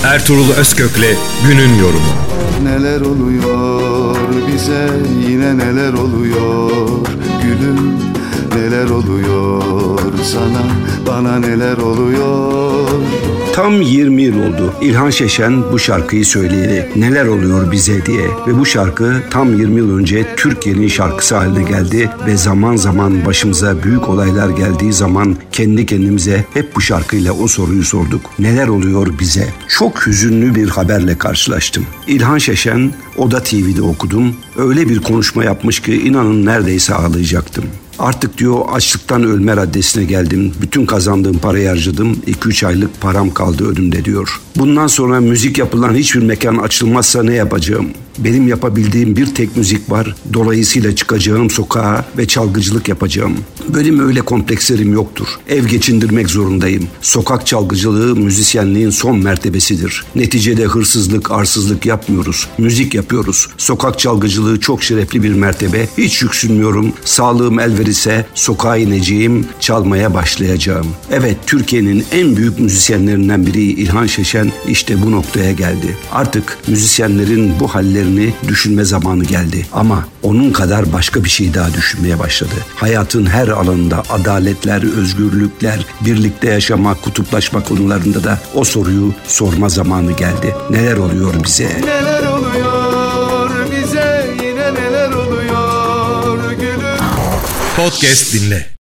Ertuğrul Özkök'le günün yorumu. Neler oluyor bize, yine neler oluyor gülüm, neler oluyor sana, bana neler oluyor. Tam 20 yıl oldu İlhan Şeşen bu şarkıyı söyleyeli, neler oluyor bize diye. Ve bu şarkı tam 20 yıl önce Türkiye'nin şarkısı haline geldi ve zaman zaman başımıza büyük olaylar geldiği zaman kendi kendimize hep bu şarkıyla o soruyu sorduk. Neler oluyor bize? Çok hüzünlü bir haberle karşılaştım. İlhan Şeşen Oda TV'de okudum. Öyle bir konuşma yapmış ki inanın neredeyse ağlayacaktım. Artık diyor açlıktan ölme raddesine geldim. Bütün kazandığım parayı harcadım. 2-3 aylık param kaldı önümde diyor. Bundan sonra müzik yapılan hiçbir mekan açılmazsa ne yapacağım? Benim yapabildiğim bir tek müzik var. Dolayısıyla çıkacağım sokağa ve çalgıcılık yapacağım. Benim öyle komplekslerim yoktur. Ev geçindirmek zorundayım. Sokak çalgıcılığı müzisyenliğin son mertebesidir. Neticede hırsızlık, arsızlık yapmıyoruz. Müzik yapıyoruz. Sokak çalgıcılığı çok şerefli bir mertebe. Hiç yüksünmüyorum. Sağlığım el verirse sokağa ineceğim, çalmaya başlayacağım. Evet, Türkiye'nin en büyük müzisyenlerinden biri İlhan Şeşen işte bu noktaya geldi. Artık müzisyenlerin bu hallerini düşünme zamanı geldi. Ama onun kadar başka bir şey daha düşünmeye başladı. Hayatın her alanında adaletler, özgürlükler, birlikte yaşama, kutuplaşma konularında da o soruyu sorma zamanı geldi. Neler oluyor bize? Neler oluyor bize, yine neler oluyor gülüm. Podcast dinle.